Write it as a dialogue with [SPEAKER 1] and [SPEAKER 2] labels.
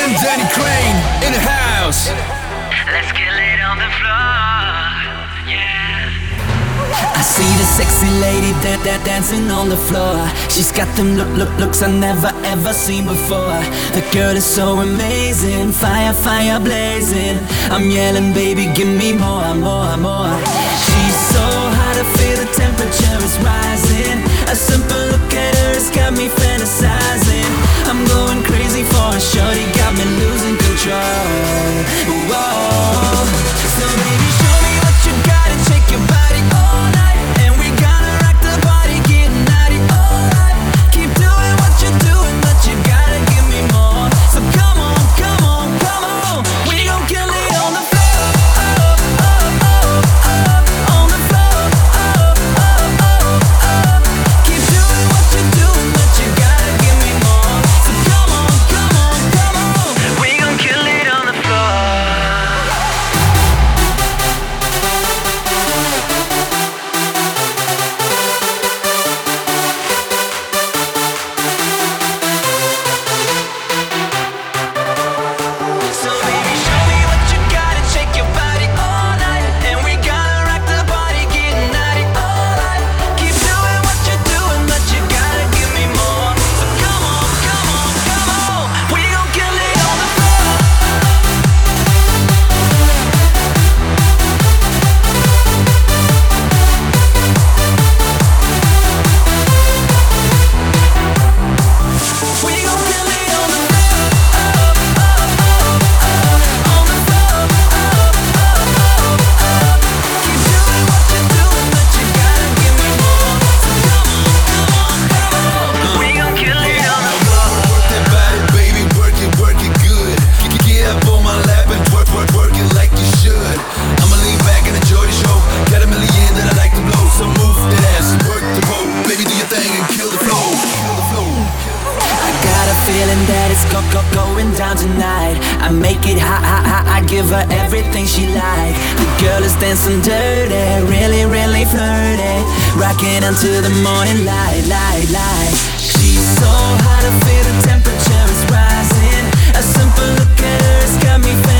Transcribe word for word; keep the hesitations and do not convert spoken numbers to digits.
[SPEAKER 1] and Danny Crane in the house.
[SPEAKER 2] Let's get lit on the floor, yeah.
[SPEAKER 3] I see the sexy lady that that dancing on the floor. She's got them look look looks I've never ever seen before. The girl is so amazing, fire fire blazing. I'm yelling, baby, give me more, more, more. She's so hot, I feel the temperature is rising. A simple look at her has got me fantasizing. I'm going crazy for a shorty, got me losing control. Whoa. So baby, show me what you got and shake your body all night. And we gonna rock the party, get naughty all night. Keep doing what you're doing, but you gotta give me more. So come on, come on, come on. We gon' kill it on the floor, oh, oh, oh, oh. On the floor, oh, oh, oh, oh. Keep doing what you're doing, but you gotta give me more. So come on, come on, come on.
[SPEAKER 2] We gon' kill it on the floor.
[SPEAKER 3] So baby, show me what you got and shake your body all night. And we gonna rock the party, get naughty all night. Keep doing what you're doing, but you gotta give me more. So come on, come on, come on. We gon' kill it on the floor. We gon' kill it on the floor, oh, oh, oh, on the floor, oh, oh, oh. Keep doing what you're doing, but you gotta give me more. So come on, come on, come on.
[SPEAKER 2] We gon' kill it on the floor.
[SPEAKER 1] Work that body, baby, work it, work it good. Get- Get up on my lap and work, work, work it like you should. I'ma lean back and enjoy the show. Got a million that I like to blow, so move that ass and work the boat. Baby, do your thing and kill the flow. Kill the flow.
[SPEAKER 3] I got a feeling that it's go go going down tonight. I make it hot, hot, hot. I give her everything she like. The girl is dancing dirty, really, really flirty. Rocking until the morning light, light, light. She's so hot, I feel the temperature is rising. A simple look at her has got me fantasizing.